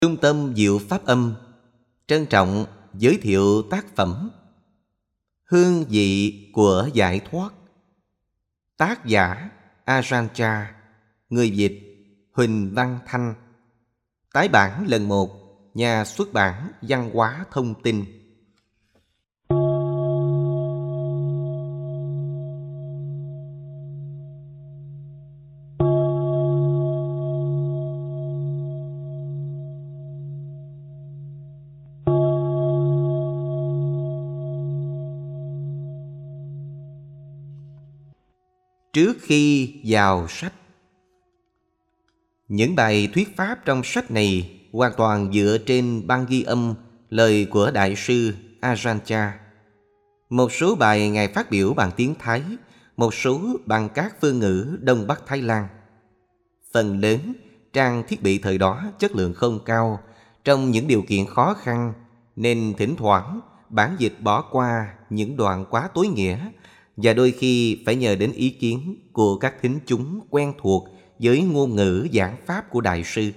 Trung tâm Diệu Pháp Âm trân trọng giới thiệu tác phẩm Hương vị của giải thoát. Tác giả Ajahn Chah, người dịch Huỳnh Văn Thanh. Tái bản lần 1, nhà xuất bản Văn hóa Thông tin. Trước khi vào sách, những bài thuyết pháp trong sách này hoàn toàn dựa trên băng ghi âm lời của Đại sư Ajahn Chah. Một số bài Ngài phát biểu bằng tiếng Thái, một số bằng các phương ngữ Đông Bắc Thái Lan. Phần lớn, trang thiết bị thời đó chất lượng không cao, trong những điều kiện khó khăn, nên thỉnh thoảng bản dịch bỏ qua những đoạn quá tối nghĩa, và đôi khi phải nhờ đến ý kiến của các thính chúng quen thuộc với ngôn ngữ giảng pháp của Đại sư.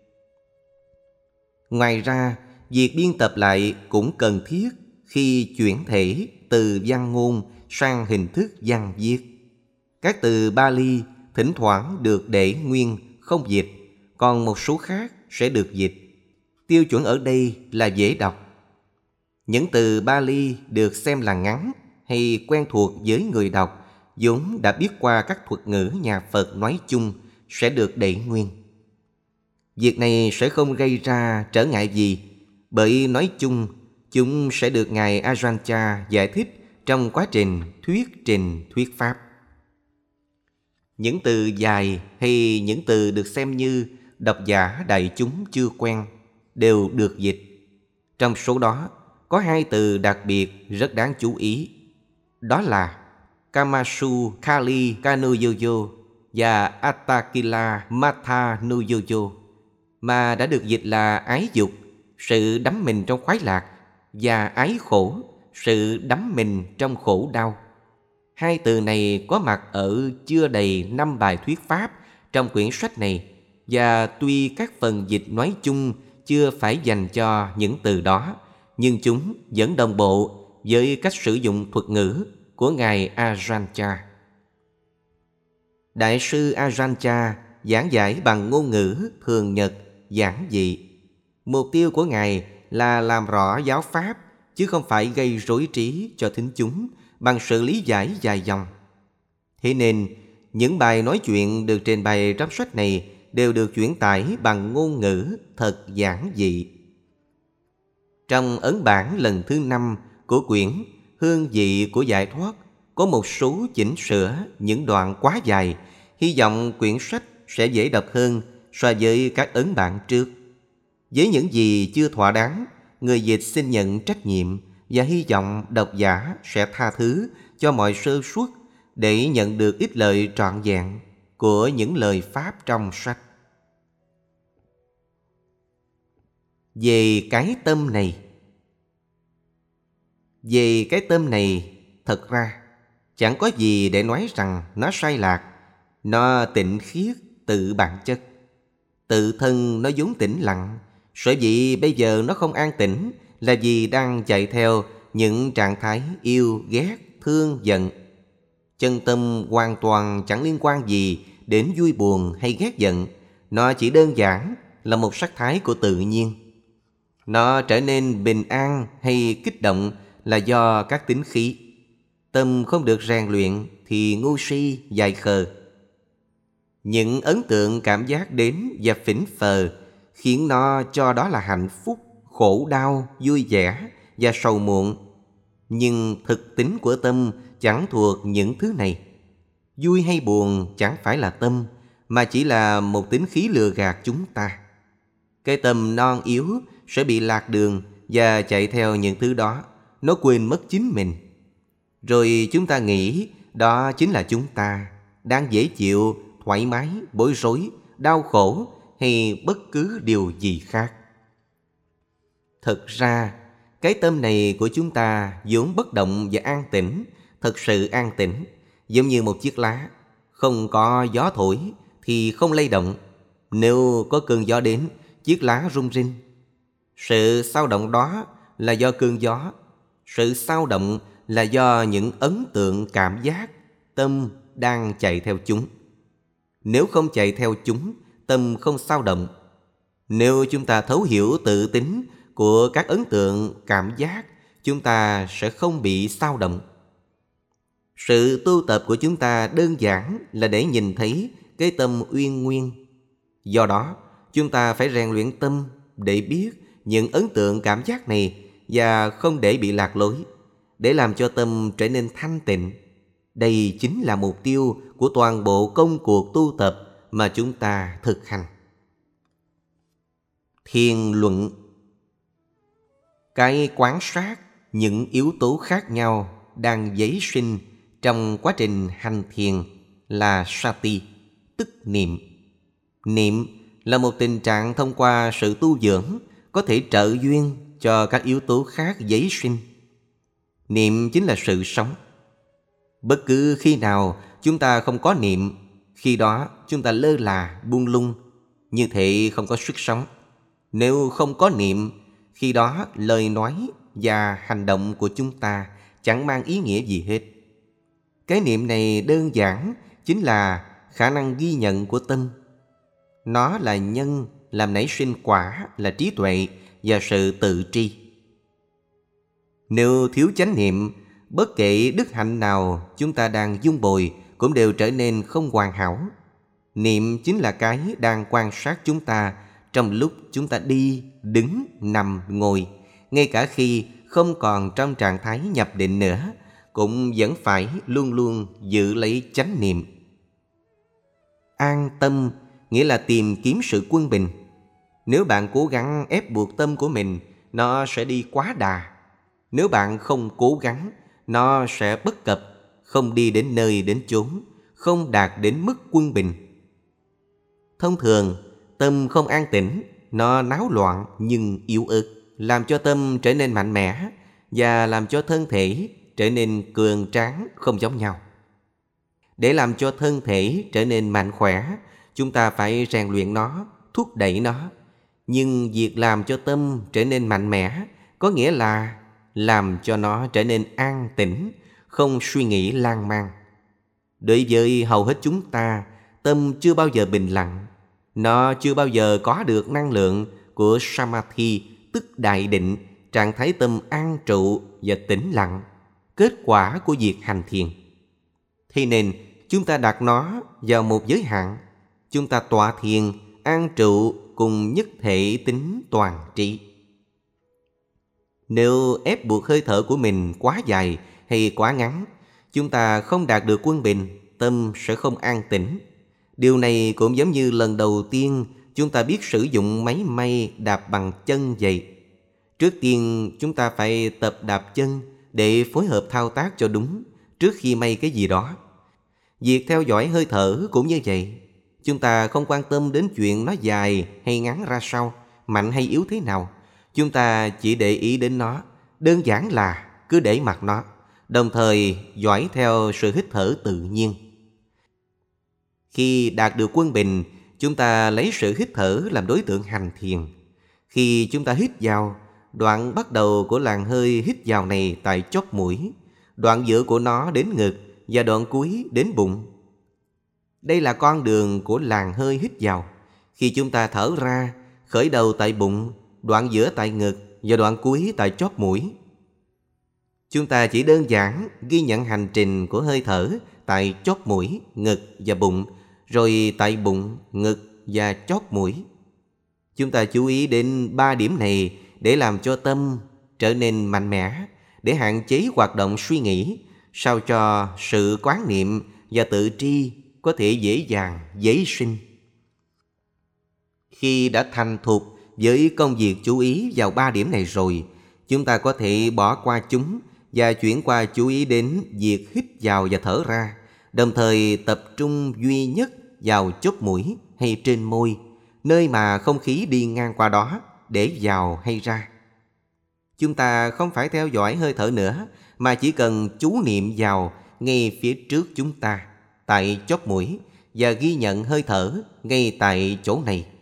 Ngoài ra, việc biên tập lại cũng cần thiết khi chuyển thể từ văn ngôn sang hình thức văn viết. Các từ Bali thỉnh thoảng được để nguyên không dịch, còn một số khác sẽ được dịch. Tiêu chuẩn ở đây là dễ đọc. Những từ Bali được xem là ngắn hay quen thuộc với người đọc vốn đã biết qua các thuật ngữ nhà Phật nói chung sẽ được để nguyên. Việc này sẽ không gây ra trở ngại gì, bởi nói chung chúng sẽ được Ngài Ajahn Chah giải thích trong quá trình thuyết pháp. Những từ dài hay những từ được xem như độc giả đại chúng chưa quen đều được dịch. Trong số đó có 2 từ đặc biệt rất đáng chú ý. Đó là Kamasu Kali Kanuyoyo và Attakila Matha Nuyoyo, mà đã được dịch là ái dục, sự đắm mình trong khoái lạc, và ái khổ, sự đắm mình trong khổ đau. 2 từ này có mặt ở chưa đầy 5 bài thuyết pháp trong quyển sách này, và tuy các phần dịch nói chung chưa phải dành cho những từ đó, nhưng chúng vẫn đồng bộ với cách sử dụng thuật ngữ của Ngài Ajahn Chah. Đại sư Ajahn Chah giảng giải bằng ngôn ngữ thường nhật, giản dị. Mục tiêu của Ngài là làm rõ giáo pháp, chứ không phải gây rối trí cho thính chúng bằng sự lý giải dài dòng. Thế nên, những bài nói chuyện được trình bày trong sách này đều được chuyển tải bằng ngôn ngữ thật giản dị. Trong ấn bản lần thứ 5 của quyển Hương vị của giải thoát có một số chỉnh sửa những đoạn quá dài, hy vọng quyển sách sẽ dễ đọc hơn so với các ấn bản trước. Với những gì chưa thỏa đáng, người dịch xin nhận trách nhiệm và hy vọng độc giả sẽ tha thứ cho mọi sơ suất để nhận được ích lợi trọn vẹn của những lời pháp trong sách. Về cái tâm này, thật ra chẳng có gì để nói rằng nó sai lạc. Nó tịnh khiết tự bản chất. Tự thân nó vốn tĩnh lặng, sở dĩ bây giờ nó không an tĩnh là vì đang chạy theo những trạng thái yêu, ghét, thương, giận. Chân tâm hoàn toàn chẳng liên quan gì đến vui buồn hay ghét giận. Nó chỉ đơn giản là một sắc thái của tự nhiên. Nó trở nên bình an hay kích động là do các tính khí. Tâm không được rèn luyện thì ngu si, dại khờ. Những ấn tượng cảm giác đến và phỉnh phờ khiến nó cho đó là hạnh phúc, khổ đau, vui vẻ và sầu muộn. Nhưng thực tính của tâm chẳng thuộc những thứ này. Vui hay buồn chẳng phải là tâm, mà chỉ là một tính khí lừa gạt chúng ta. Cái tâm non yếu sẽ bị lạc đường và chạy theo những thứ đó. Nó quên mất chính mình. Rồi chúng ta nghĩ đó chính là chúng ta, đang dễ chịu, thoải mái, bối rối, đau khổ hay bất cứ điều gì khác. Thực ra, cái tâm này của chúng ta vốn bất động và an tĩnh, thật sự an tĩnh, giống như một chiếc lá. Không có gió thổi thì không lay động. Nếu có cơn gió đến, chiếc lá rung rinh. Sự xao động đó là do cơn gió. Sự xao động là do những ấn tượng cảm giác, tâm đang chạy theo chúng. Nếu không chạy theo chúng, tâm không xao động. Nếu chúng ta thấu hiểu tự tính của các ấn tượng cảm giác, chúng ta sẽ không bị xao động. Sự tu tập của chúng ta đơn giản là để nhìn thấy cái tâm uyên nguyên. Do đó, chúng ta phải rèn luyện tâm để biết những ấn tượng cảm giác này và không để bị lạc lối, để làm cho tâm trở nên thanh tịnh. Đây chính là mục tiêu của toàn bộ công cuộc tu tập mà chúng ta thực hành. Thiền luận. Cái quan sát những yếu tố khác nhau đang giấy sinh trong quá trình hành thiền là sati, tức niệm. Niệm là một tình trạng thông qua sự tu dưỡng có thể trợ duyên cho các yếu tố khác giấy sinh. Niệm chính là sự sống. Bất cứ khi nào chúng ta không có niệm, khi đó chúng ta lơ là, buông lung, như thế không có sức sống. Nếu không có niệm, khi đó lời nói và hành động của chúng ta chẳng mang ý nghĩa gì hết. Cái niệm này đơn giản chính là khả năng ghi nhận của tâm. Nó là nhân làm nảy sinh quả là trí tuệ và sự tự tri. Nếu thiếu chánh niệm, bất kể đức hạnh nào chúng ta đang dung bồi cũng đều trở nên không hoàn hảo. Niệm chính là cái đang quan sát chúng ta trong lúc chúng ta đi, đứng, nằm, ngồi. Ngay cả khi không còn trong trạng thái nhập định nữa, cũng vẫn phải luôn luôn giữ lấy chánh niệm. An tâm nghĩa là tìm kiếm sự quân bình. Nếu bạn cố gắng ép buộc tâm của mình, nó sẽ đi quá đà. Nếu bạn không cố gắng, nó sẽ bất cập, không đi đến nơi đến chốn, không đạt đến mức quân bình. Thông thường, tâm không an tĩnh, nó náo loạn nhưng yếu ớt, làm cho tâm trở nên mạnh mẽ và làm cho thân thể trở nên cường tráng không giống nhau. Để làm cho thân thể trở nên mạnh khỏe, chúng ta phải rèn luyện nó, thúc đẩy nó. Nhưng việc làm cho tâm trở nên mạnh mẽ có nghĩa là làm cho nó trở nên an tĩnh, không suy nghĩ lan man. Đối với hầu hết chúng ta, tâm chưa bao giờ bình lặng. Nó chưa bao giờ có được năng lượng của Samadhi, tức đại định, trạng thái tâm an trụ và tĩnh lặng, kết quả của việc hành thiền. Thế nên, chúng ta đặt nó vào một giới hạn. Chúng ta tọa thiền, an trụ cùng nhất thể tính toàn trị. Nếu ép buộc hơi thở của mình quá dài hay quá ngắn, chúng ta không đạt được quân bình, tâm sẽ không an tĩnh. Điều này cũng giống như lần đầu tiên chúng ta biết sử dụng máy may đạp bằng chân vậy. Trước tiên chúng ta phải tập đạp chân để phối hợp thao tác cho đúng trước khi may cái gì đó. Việc theo dõi hơi thở cũng như vậy. Chúng ta không quan tâm đến chuyện nó dài hay ngắn ra sao, mạnh hay yếu thế nào. Chúng ta chỉ để ý đến nó, đơn giản là cứ để mặc nó, đồng thời dõi theo sự hít thở tự nhiên. Khi đạt được quân bình, chúng ta lấy sự hít thở làm đối tượng hành thiền. Khi chúng ta hít vào, đoạn bắt đầu của làn hơi hít vào này tại chóp mũi, đoạn giữa của nó đến ngực và đoạn cuối đến bụng. Đây là con đường của làn hơi hít vào. Khi chúng ta thở ra, khởi đầu tại bụng, đoạn giữa tại ngực và đoạn cuối tại chóp mũi. Chúng ta chỉ đơn giản ghi nhận hành trình của hơi thở tại chóp mũi, ngực và bụng, rồi tại bụng, ngực và chóp mũi. Chúng ta chú ý đến 3 điểm này để làm cho tâm trở nên mạnh mẽ, để hạn chế hoạt động suy nghĩ, sao cho sự quán niệm và tự tri có thể dễ dàng giấy sinh. Khi đã thành thục với công việc chú ý vào 3 điểm này rồi, chúng ta có thể bỏ qua chúng và chuyển qua chú ý đến việc hít vào và thở ra, đồng thời tập trung duy nhất vào chóp mũi hay trên môi, nơi mà không khí đi ngang qua đó để vào hay ra. Chúng ta không phải theo dõi hơi thở nữa, mà chỉ cần chú niệm vào ngay phía trước chúng ta, tại chóp mũi, và ghi nhận hơi thở ngay tại chỗ này.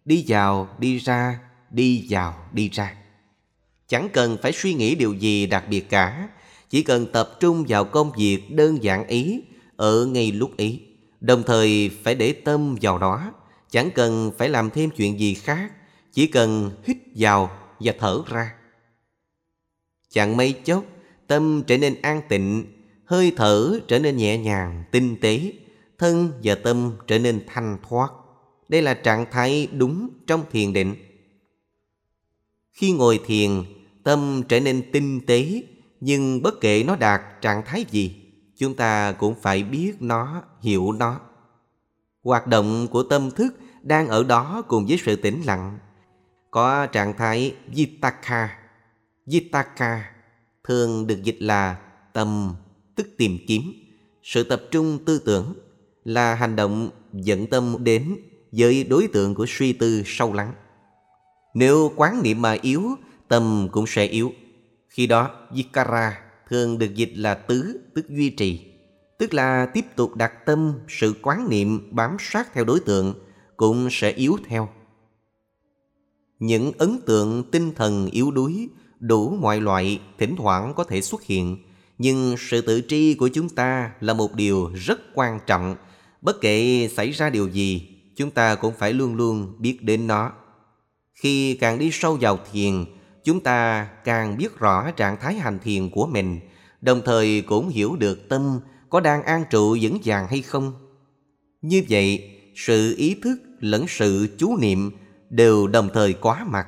đi vào, đi ra, đi vào, đi ra. Chẳng cần phải suy nghĩ điều gì đặc biệt cả, chỉ cần tập trung vào công việc đơn giản ấy ở ngay lúc ấy, đồng thời phải để tâm vào đó, chẳng cần phải làm thêm chuyện gì khác, chỉ cần hít vào và thở ra. Chẳng mấy chốc, tâm trở nên an tịnh, hơi thở trở nên nhẹ nhàng, tinh tế, thân và tâm trở nên thanh thoát. Đây là trạng thái đúng trong thiền định. Khi ngồi thiền, tâm trở nên tinh tế, nhưng bất kể nó đạt trạng thái gì, chúng ta cũng phải biết nó, hiểu nó. Hoạt động của tâm thức đang ở đó cùng với sự tĩnh lặng. Có trạng thái Vitakka. Vitakka thường được dịch là tâm, tức tìm kiếm. Sự tập trung tư tưởng là hành động dẫn tâm đến với đối tượng của suy tư sâu lắng. Nếu quán niệm mà yếu, tâm cũng sẽ yếu. Khi đó, Vikara thường được dịch là tứ, tức duy trì. Tức là tiếp tục đặt tâm, sự quán niệm bám sát theo đối tượng cũng sẽ yếu theo. Những ấn tượng tinh thần yếu đuối, đủ mọi loại thỉnh thoảng có thể xuất hiện, nhưng sự tự tri của chúng ta là một điều rất quan trọng. Bất kể xảy ra điều gì, chúng ta cũng phải luôn luôn biết đến nó. Khi càng đi sâu vào thiền, chúng ta càng biết rõ trạng thái hành thiền của mình, đồng thời cũng hiểu được tâm có đang an trụ vững vàng hay không. Như vậy, sự ý thức lẫn sự chú niệm đều đồng thời có mặt.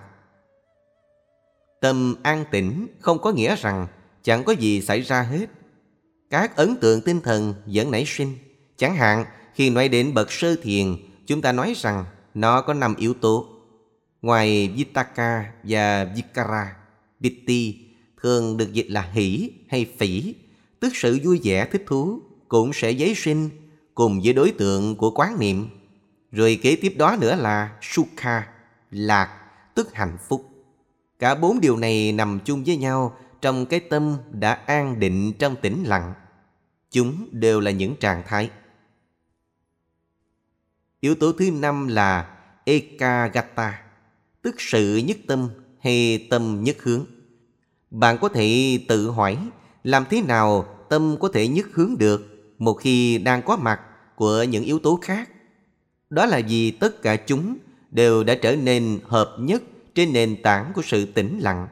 Tâm an tĩnh không có nghĩa rằng chẳng có gì xảy ra hết. Các ấn tượng tinh thần vẫn nảy sinh. Chẳng hạn, khi nói đến bậc sơ thiền, chúng ta nói rằng nó có 5 yếu tố. Ngoài Vitakka và Vikara, Piti thường được dịch là hỷ hay phỉ, tức sự vui vẻ thích thú, cũng sẽ giấy sinh cùng với đối tượng của quán niệm. Rồi kế tiếp đó nữa là Sukha, lạc, tức hạnh phúc. Cả 4 điều này nằm chung với nhau trong cái tâm đã an định trong tĩnh lặng. Chúng đều là những trạng thái. Yếu tố thứ 5 là Ekagata, tức sự nhất tâm hay tâm nhất hướng. Bạn có thể tự hỏi làm thế nào tâm có thể nhất hướng được một khi đang có mặt của những yếu tố khác. Đó là vì tất cả chúng đều đã trở nên hợp nhất trên nền tảng của sự tĩnh lặng.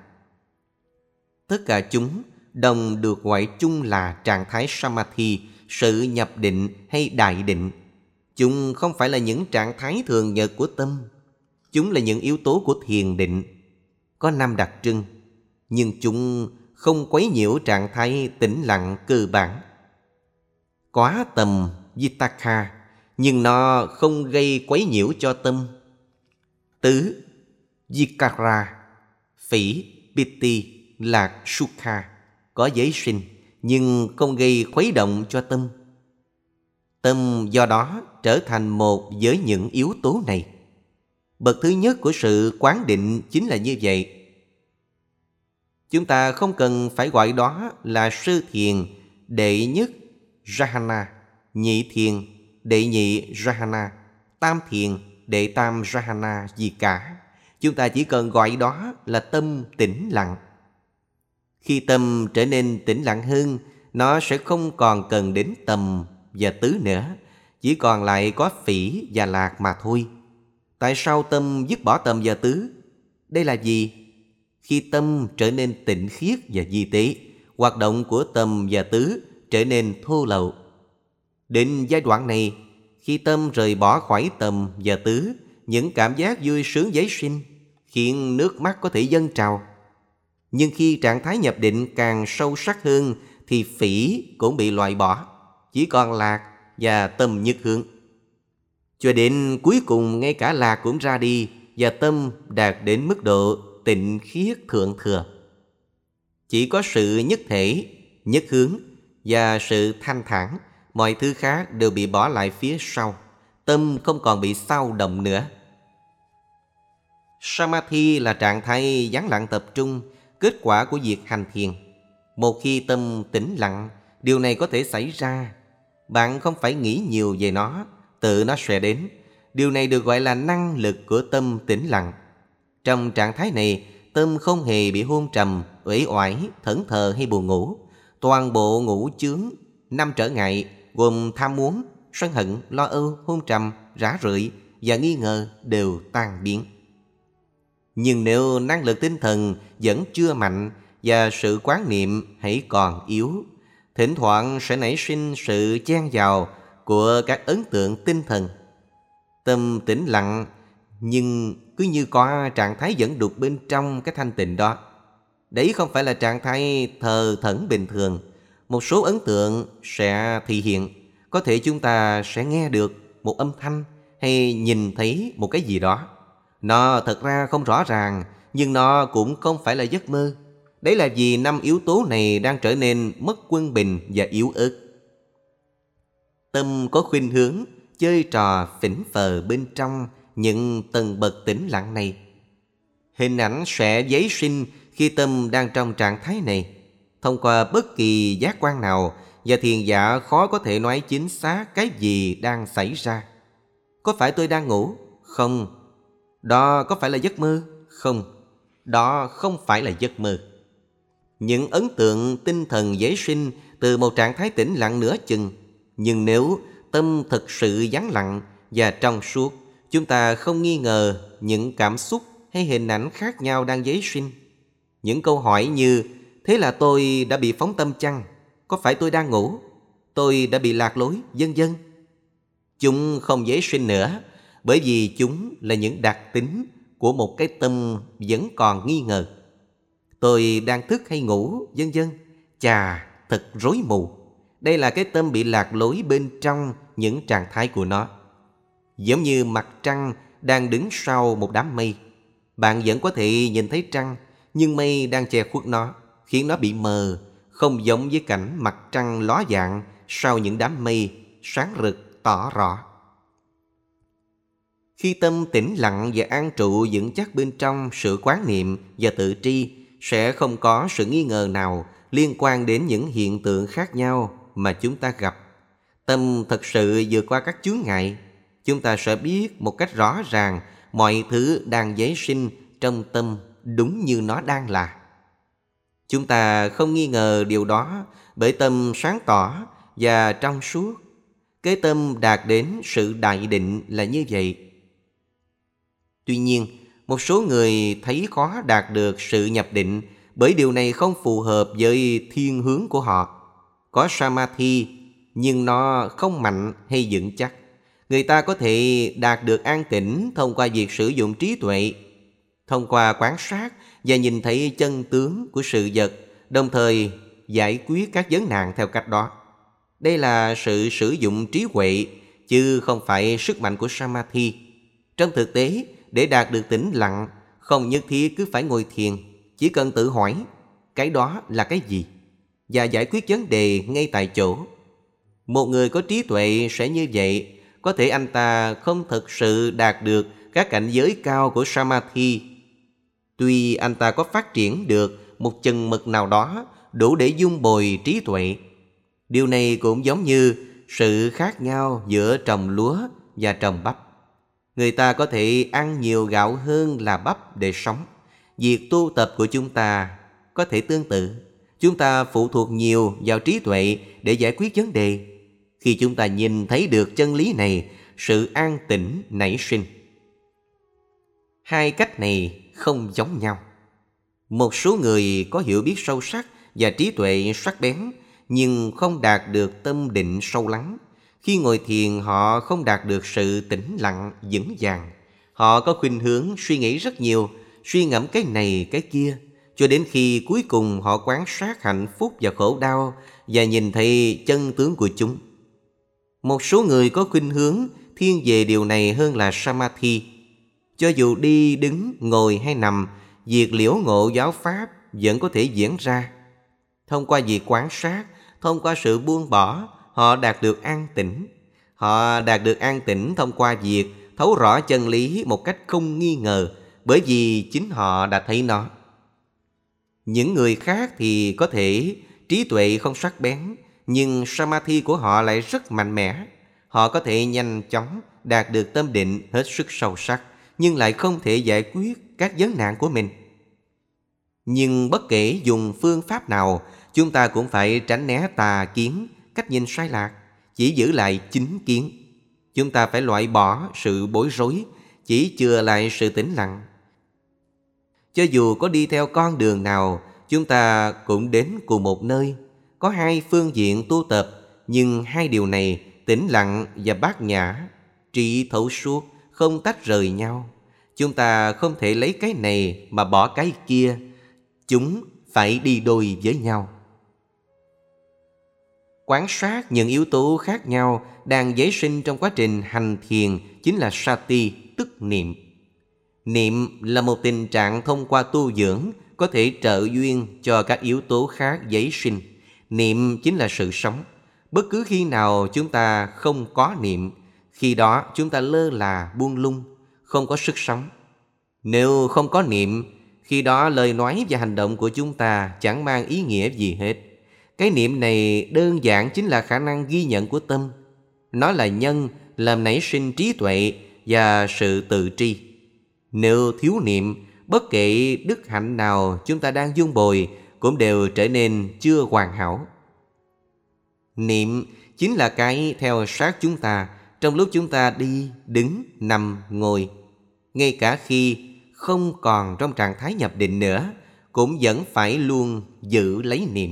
Tất cả chúng đồng được gọi chung là trạng thái Samadhi, sự nhập định hay đại định. Chúng không phải là những trạng thái thường nhật của tâm. Chúng là những yếu tố của thiền định. Có 5 đặc trưng, nhưng chúng không quấy nhiễu trạng thái tĩnh lặng cơ bản. Quá tầm Vitakka, nhưng nó không gây quấy nhiễu cho tâm. Tứ Vikara, phỉ, Piti, lạc, Sukha có giấy sinh, nhưng không gây khuấy động cho tâm. Tâm do đó trở thành một với những yếu tố này. Bậc thứ nhất của sự quán định chính là như vậy. Chúng ta không cần phải gọi đó là sơ thiền, đệ nhất Jhana, nhị thiền, đệ nhị Jhana, tam thiền, đệ tam Jhana gì cả. Chúng ta chỉ cần gọi đó là tâm tĩnh lặng. Khi tâm trở nên tĩnh lặng hơn, nó sẽ không còn cần đến tầm và tứ nữa, chỉ còn lại có phỉ và lạc mà thôi. Tại sao tâm dứt bỏ tầm và tứ? Đây là gì? Khi tâm trở nên tịnh khiết và vi tế, hoạt động của tầm và tứ trở nên thô lậu. Đến giai đoạn này, khi tâm rời bỏ khỏi tầm và tứ, những cảm giác vui sướng giấy sinh, khiến nước mắt có thể dâng trào. Nhưng khi trạng thái nhập định càng sâu sắc hơn, thì phỉ cũng bị loại bỏ, chỉ còn lạc và tâm nhất hướng. Cho đến cuối cùng ngay cả lạc cũng ra đi và tâm đạt đến mức độ tịnh khiết thượng thừa. Chỉ có sự nhất thể, nhất hướng và sự thanh thản, mọi thứ khác đều bị bỏ lại phía sau. Tâm không còn bị xao động nữa. Samadhi là trạng thái vắng lặng tập trung, kết quả của việc hành thiền. Một khi tâm tĩnh lặng, điều này có thể xảy ra. Bạn không phải nghĩ nhiều về nó, tự nó sẽ đến. Điều này được gọi là năng lực của tâm tĩnh lặng. Trong trạng thái này, tâm không hề bị hôn trầm, uể oải, thẫn thờ hay buồn ngủ. Toàn bộ ngũ chướng, 5 trở ngại gồm tham muốn, sân hận, lo âu, hôn trầm, rã rượi và nghi ngờ đều tan biến. Nhưng nếu năng lực tinh thần vẫn chưa mạnh và sự quán niệm hãy còn yếu, thỉnh thoảng sẽ nảy sinh sự chen vào của các ấn tượng tinh thần. Tâm tĩnh lặng nhưng cứ như có trạng thái dẫn đục bên trong cái thanh tịnh đó. Đấy không phải là trạng thái thờ thẫn bình thường. Một số ấn tượng sẽ thị hiện. Có thể chúng ta sẽ nghe được một âm thanh hay nhìn thấy một cái gì đó. Nó thật ra không rõ ràng, nhưng nó cũng không phải là giấc mơ. Đấy là vì 5 yếu tố này đang trở nên mất quân bình và yếu ớt. Tâm có khuynh hướng chơi trò phỉnh phờ bên trong những tầng bậc tĩnh lặng này. Hình ảnh sẽ giấy sinh khi tâm đang trong trạng thái này. Thông qua bất kỳ giác quan nào, và thiền giả khó có thể nói chính xác cái gì đang xảy ra. Có phải tôi đang ngủ? Không. Đó có phải là giấc mơ? Không. Đó không phải là giấc mơ. Những ấn tượng tinh thần giấy sinh từ một trạng thái tĩnh lặng nửa chừng. Nhưng nếu tâm thực sự vắng lặng và trong suốt, chúng ta không nghi ngờ những cảm xúc hay hình ảnh khác nhau đang giấy sinh. Những câu hỏi như: thế là tôi đã bị phóng tâm chăng? Có phải tôi đang ngủ? Tôi đã bị lạc lối, vân vân. Chúng không giấy sinh nữa, bởi vì chúng là những đặc tính của một cái tâm vẫn còn nghi ngờ. Tôi đang thức hay ngủ, vân vân. Chà, thật rối mù. Đây là cái tâm bị lạc lối bên trong những trạng thái của nó. Giống như mặt trăng đang đứng sau một đám mây. Bạn vẫn có thể nhìn thấy trăng, nhưng mây đang che khuất nó, khiến nó bị mờ, không giống với cảnh mặt trăng ló dạng sau những đám mây sáng rực tỏ rõ. Khi tâm tĩnh lặng và an trụ vững chắc bên trong sự quán niệm và tự tri, sẽ không có sự nghi ngờ nào liên quan đến những hiện tượng khác nhau mà chúng ta gặp. Tâm thật sự vượt qua các chướng ngại. Chúng ta sẽ biết một cách rõ ràng mọi thứ đang giấy sinh trong tâm đúng như nó đang là. Chúng ta không nghi ngờ điều đó bởi tâm sáng tỏ và trong suốt. Cái tâm đạt đến sự đại định là như vậy. Tuy nhiên, một số người thấy khó đạt được sự nhập định bởi điều này không phù hợp với thiên hướng của họ. Có Samadhi, nhưng nó không mạnh hay vững chắc. Người ta có thể đạt được an tĩnh thông qua việc sử dụng trí tuệ, thông qua quan sát và nhìn thấy chân tướng của sự vật, đồng thời giải quyết các vấn nạn theo cách đó. Đây là sự sử dụng trí huệ, chứ không phải sức mạnh của Samadhi. Trong thực tế, để đạt được tĩnh lặng, không nhất thiết cứ phải ngồi thiền, chỉ cần tự hỏi cái đó là cái gì và giải quyết vấn đề ngay tại chỗ. Một người có trí tuệ sẽ như vậy. Có thể anh ta không thực sự đạt được các cảnh giới cao của Samadhi. Tuy anh ta có phát triển được một chừng mực nào đó đủ để dung bồi trí tuệ. Điều này cũng giống như sự khác nhau giữa trồng lúa và trồng bắp. Người ta có thể ăn nhiều gạo hơn là bắp để sống. Việc tu tập của chúng ta có thể tương tự. Chúng ta phụ thuộc nhiều vào trí tuệ để giải quyết vấn đề. Khi chúng ta nhìn thấy được chân lý này, sự an tĩnh nảy sinh. Hai cách này không giống nhau. Một số người có hiểu biết sâu sắc và trí tuệ sắc bén, nhưng không đạt được tâm định sâu lắng. Khi ngồi thiền, họ không đạt được sự tĩnh lặng vững vàng. Họ có khuynh hướng suy nghĩ rất nhiều, suy ngẫm cái này cái kia, cho đến khi cuối cùng họ quan sát hạnh phúc và khổ đau và nhìn thấy chân tướng của chúng. Một số người có khuynh hướng thiên về điều này hơn là Samadhi. Cho dù đi, đứng, ngồi hay nằm, việc liễu ngộ giáo pháp vẫn có thể diễn ra. Thông qua việc quan sát, thông qua sự buông bỏ, họ đạt được an tĩnh. Họ đạt được an tĩnh thông qua việc thấu rõ chân lý một cách không nghi ngờ, bởi vì chính họ đã thấy nó. Những người khác thì có thể trí tuệ không sắc bén, nhưng Samadhi của họ lại rất mạnh mẽ. Họ có thể nhanh chóng đạt được tâm định hết sức sâu sắc, nhưng lại không thể giải quyết các vấn nạn của mình. Nhưng bất kể dùng phương pháp nào, chúng ta cũng phải tránh né tà kiến, cách nhìn sai lạc, chỉ giữ lại chính kiến. Chúng ta phải loại bỏ sự bối rối, chỉ chừa lại sự tĩnh lặng. Cho dù có đi theo con đường nào, chúng ta cũng đến cùng một nơi. Có hai phương diện tu tập, nhưng hai điều này, tĩnh lặng và bát nhã, trị thấu suốt, không tách rời nhau. Chúng ta không thể lấy cái này mà bỏ cái kia. Chúng phải đi đôi với nhau. Quan sát những yếu tố khác nhau đang giấy sinh trong quá trình hành thiền chính là sati, tức niệm. Niệm là một tình trạng thông qua tu dưỡng có thể trợ duyên cho các yếu tố khác giấy sinh. Niệm chính là sự sống. Bất cứ khi nào chúng ta không có niệm, khi đó chúng ta lơ là, buông lung, không có sức sống. Nếu không có niệm, khi đó lời nói và hành động của chúng ta chẳng mang ý nghĩa gì hết. Cái niệm này đơn giản chính là khả năng ghi nhận của tâm. Nó là nhân làm nảy sinh trí tuệ và sự tự tri. Nếu thiếu niệm, bất kể đức hạnh nào chúng ta đang dung bồi cũng đều trở nên chưa hoàn hảo. Niệm chính là cái theo sát chúng ta trong lúc chúng ta đi, đứng, nằm, ngồi. Ngay cả khi không còn trong trạng thái nhập định nữa, cũng vẫn phải luôn giữ lấy niệm.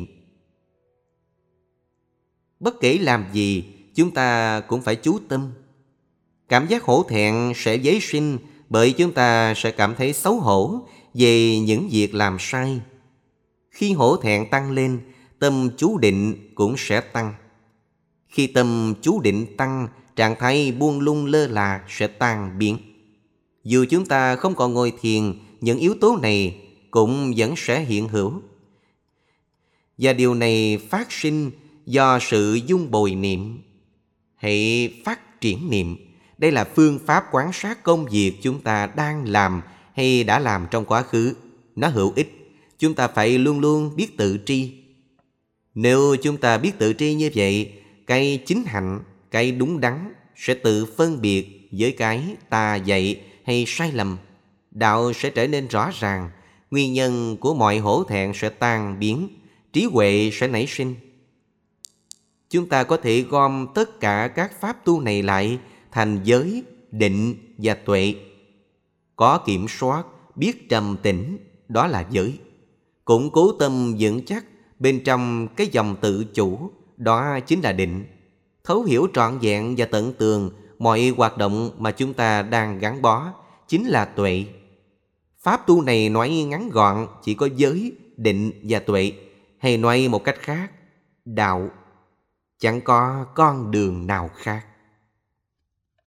Bất kể làm gì, chúng ta cũng phải chú tâm. Cảm giác hổ thẹn sẽ giấy sinh bởi chúng ta sẽ cảm thấy xấu hổ về những việc làm sai. Khi hổ thẹn tăng lên, tâm chú định cũng sẽ tăng. Khi tâm chú định tăng, trạng thái buông lung lơ là sẽ tan biến. Dù chúng ta không còn ngồi thiền, những yếu tố này cũng vẫn sẽ hiện hữu. Và điều này phát sinh do sự dung bồi niệm. Hãy phát triển niệm. Đây là phương pháp quan sát công việc chúng ta đang làm hay đã làm trong quá khứ. Nó hữu ích. Chúng ta phải luôn luôn biết tự tri. Nếu chúng ta biết tự tri như vậy, cái chính hạnh, cái đúng đắn sẽ tự phân biệt với cái tà dạy hay sai lầm. Đạo sẽ trở nên rõ ràng. Nguyên nhân của mọi hổ thẹn sẽ tan biến. Trí huệ sẽ nảy sinh. Chúng ta có thể gom tất cả các pháp tu này lại thành giới, định và tuệ. Có kiểm soát, biết trầm tĩnh, đó là giới. Củng cố tâm vững chắc bên trong cái dòng tự chủ, đó chính là định. Thấu hiểu trọn vẹn và tận tường mọi hoạt động mà chúng ta đang gắn bó, chính là tuệ. Pháp tu này nói ngắn gọn chỉ có giới, định và tuệ, hay nói một cách khác, đạo. Chẳng có con đường nào khác.